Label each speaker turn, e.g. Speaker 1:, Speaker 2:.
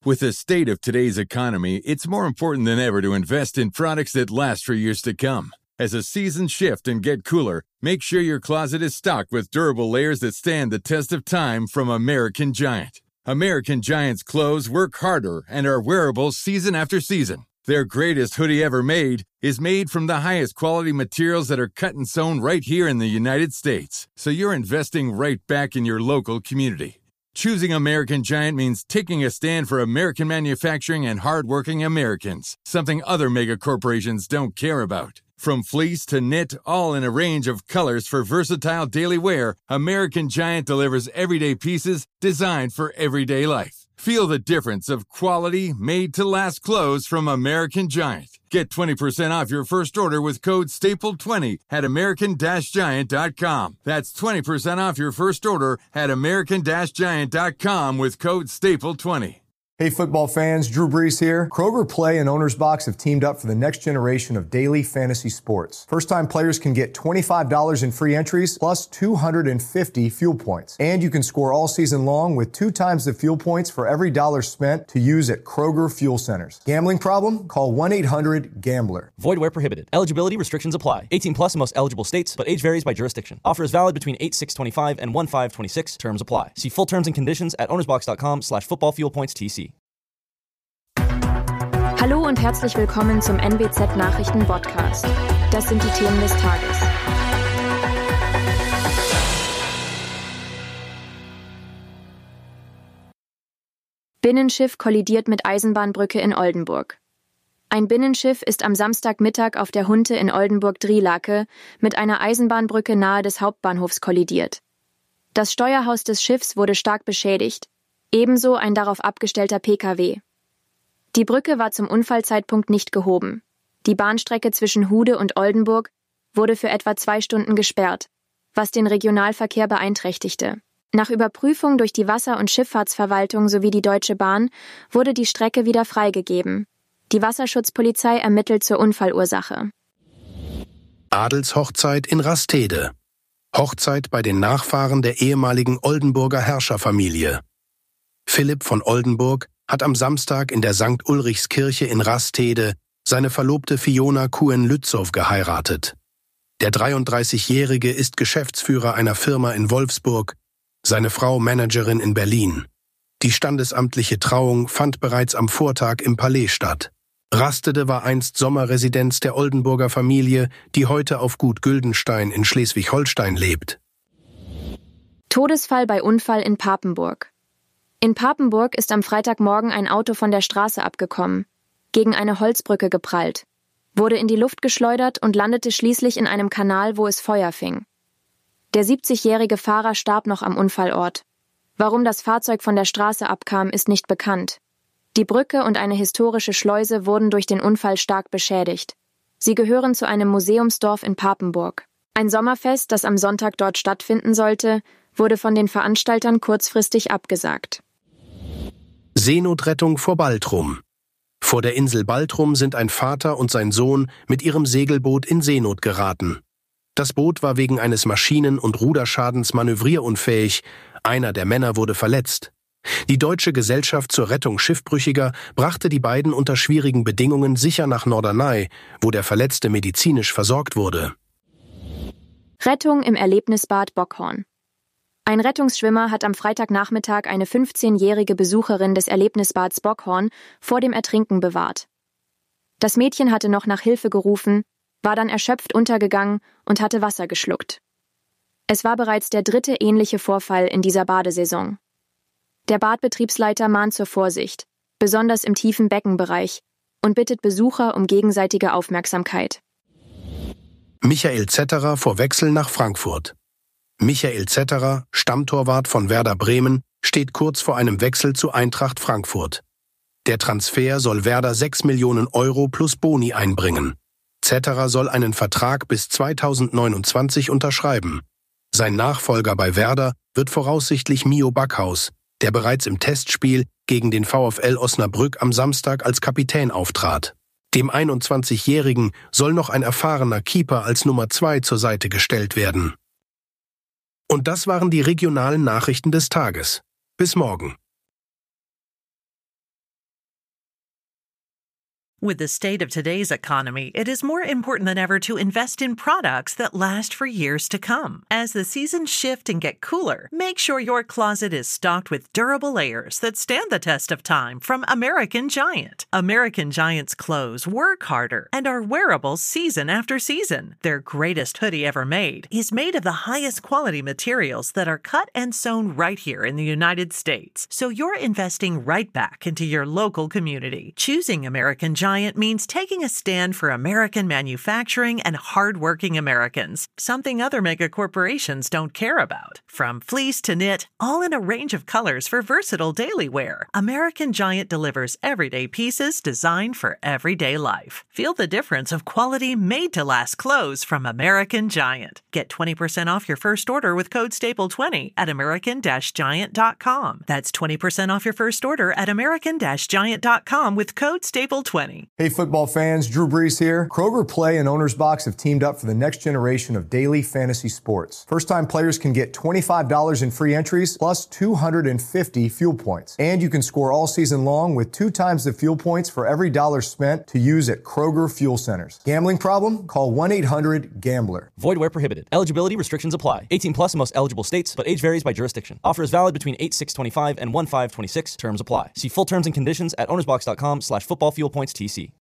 Speaker 1: With the state of today's economy, it's more important than ever to invest in products that last for years to come. As the seasons shift and get cooler, make sure your closet is stocked with durable layers that stand the test of time from American Giant. American Giant's clothes work harder and are wearable season after season. Their greatest hoodie ever made is made from the highest quality materials that are cut and sewn right here in the United States. So you're investing right back in your local community. Choosing American Giant means taking a stand for American manufacturing and hardworking Americans, something other mega corporations don't care about. From fleece to knit, all in a range of colors for versatile daily wear, American Giant delivers everyday pieces designed for everyday life. Feel the difference of quality, made-to-last clothes from American Giant. Get 20% off your first order with code STAPLE20 at american-giant.com. That's 20% off your first order at american-giant.com with code STAPLE20.
Speaker 2: Hey football fans, Drew Brees here. Kroger Play and Owner's Box have teamed up for the next generation of daily fantasy sports. First-time players can get $25 in free entries plus 250 fuel points. And you can score all season long with 2 times the fuel points for every dollar spent to use at Kroger Fuel Centers. Gambling problem? Call 1-800-GAMBLER.
Speaker 3: Void where prohibited. Eligibility restrictions apply. 18 plus in most eligible states, but age varies by jurisdiction. Offer is valid between 8/6/25 and 1/5/26. Terms apply. See full terms and conditions at ownersbox.com/footballfuelpoints-TC.
Speaker 4: Hallo und herzlich willkommen zum NWZ Nachrichten Podcast. Das sind die Themen des Tages. Binnenschiff kollidiert mit Eisenbahnbrücke in Oldenburg. Ein Binnenschiff ist am Samstagmittag auf der Hunte in Oldenburg-Drielake mit einer Eisenbahnbrücke nahe des Hauptbahnhofs kollidiert. Das Steuerhaus des Schiffs wurde stark beschädigt, ebenso ein darauf abgestellter Pkw. Die Brücke war zum Unfallzeitpunkt nicht gehoben. Die Bahnstrecke zwischen Hude und Oldenburg wurde für etwa 2 Stunden gesperrt, was den Regionalverkehr beeinträchtigte. Nach Überprüfung durch die Wasser- und Schifffahrtsverwaltung sowie die Deutsche Bahn wurde die Strecke wieder freigegeben. Die Wasserschutzpolizei ermittelt zur Unfallursache.
Speaker 5: Adelshochzeit in Rastede. Hochzeit bei den Nachfahren der ehemaligen Oldenburger Herrscherfamilie. Philipp von Oldenburg hat am Samstag in der St. Ulrichskirche in Rastede seine Verlobte Fiona Kuhn-Lützow geheiratet. Der 33-Jährige ist Geschäftsführer einer Firma in Wolfsburg, seine Frau Managerin in Berlin. Die standesamtliche Trauung fand bereits am Vortag im Palais statt. Rastede war einst Sommerresidenz der Oldenburger Familie, die heute auf Gut Güldenstein in Schleswig-Holstein lebt.
Speaker 4: Todesfall bei Unfall in Papenburg. In Papenburg ist am Freitagmorgen ein Auto von der Straße abgekommen, gegen eine Holzbrücke geprallt, wurde in die Luft geschleudert und landete schließlich in einem Kanal, wo es Feuer fing. Der 70-jährige Fahrer starb noch am Unfallort. Warum das Fahrzeug von der Straße abkam, ist nicht bekannt. Die Brücke und eine historische Schleuse wurden durch den Unfall stark beschädigt. Sie gehören zu einem Museumsdorf in Papenburg. Ein Sommerfest, das am Sonntag dort stattfinden sollte, wurde von den Veranstaltern kurzfristig abgesagt.
Speaker 5: Seenotrettung vor Baltrum. Vor der Insel Baltrum sind ein Vater und sein Sohn mit ihrem Segelboot in Seenot geraten. Das Boot war wegen eines Maschinen- und Ruderschadens manövrierunfähig. Einer der Männer wurde verletzt. Die Deutsche Gesellschaft zur Rettung Schiffbrüchiger brachte die beiden unter schwierigen Bedingungen sicher nach Norderney, wo der Verletzte medizinisch versorgt wurde.
Speaker 4: Rettung im Erlebnisbad Bockhorn. Ein Rettungsschwimmer hat am Freitagnachmittag eine 15-jährige Besucherin des Erlebnisbads Bockhorn vor dem Ertrinken bewahrt. Das Mädchen hatte noch nach Hilfe gerufen, war dann erschöpft untergegangen und hatte Wasser geschluckt. Es war bereits der 3. ähnliche Vorfall in dieser Badesaison. Der Badbetriebsleiter mahnt zur Vorsicht, besonders im tiefen Beckenbereich, und bittet Besucher um gegenseitige Aufmerksamkeit.
Speaker 5: Michael Zetterer vor Wechsel nach Frankfurt. Michael Zetterer, Stammtorwart von Werder Bremen, steht kurz vor einem Wechsel zu Eintracht Frankfurt. Der Transfer soll Werder 6 Millionen Euro plus Boni einbringen. Zetterer soll einen Vertrag bis 2029 unterschreiben. Sein Nachfolger bei Werder wird voraussichtlich Mio Backhaus, der bereits im Testspiel gegen den VfL Osnabrück am Samstag als Kapitän auftrat. Dem 21-Jährigen soll noch ein erfahrener Keeper als Nummer 2 zur Seite gestellt werden. Und das waren die regionalen Nachrichten des Tages. Bis morgen.
Speaker 6: With the state of today's economy, it is more important than ever to invest in products that last for years to come. As the seasons shift and get cooler, make sure your closet is stocked with durable layers that stand the test of time from American Giant. American Giant's clothes work harder and are wearable season after season. Their greatest hoodie ever made is made of the highest quality materials that are cut and sewn right here in the United States. So you're investing right back into your local community. Choosing American Giant means taking a stand for American manufacturing and hardworking Americans, something other mega corporations don't care about. From fleece to knit, all in a range of colors for versatile daily wear, American Giant delivers everyday pieces designed for everyday life. Feel the difference of quality made-to-last clothes from American Giant. Get 20% off your first order with code STAPLE20 at american-giant.com. That's 20% off your first order at american-giant.com with code STAPLE20.
Speaker 2: Hey football fans, Drew Brees here. Kroger Play and Owner's Box have teamed up for the next generation of daily fantasy sports. First-time players can get $25 in free entries plus 250 fuel points. And you can score all season long with 2 times the fuel points for every dollar spent to use at Kroger Fuel Centers. Gambling problem? Call 1-800-GAMBLER.
Speaker 3: Void where prohibited. Eligibility restrictions apply. 18 plus in most eligible states, but age varies by jurisdiction. Offer is valid between 8/6/25 and 1/5/26. Terms apply. See full terms and conditions at ownersbox.com/footballfuelpointstc.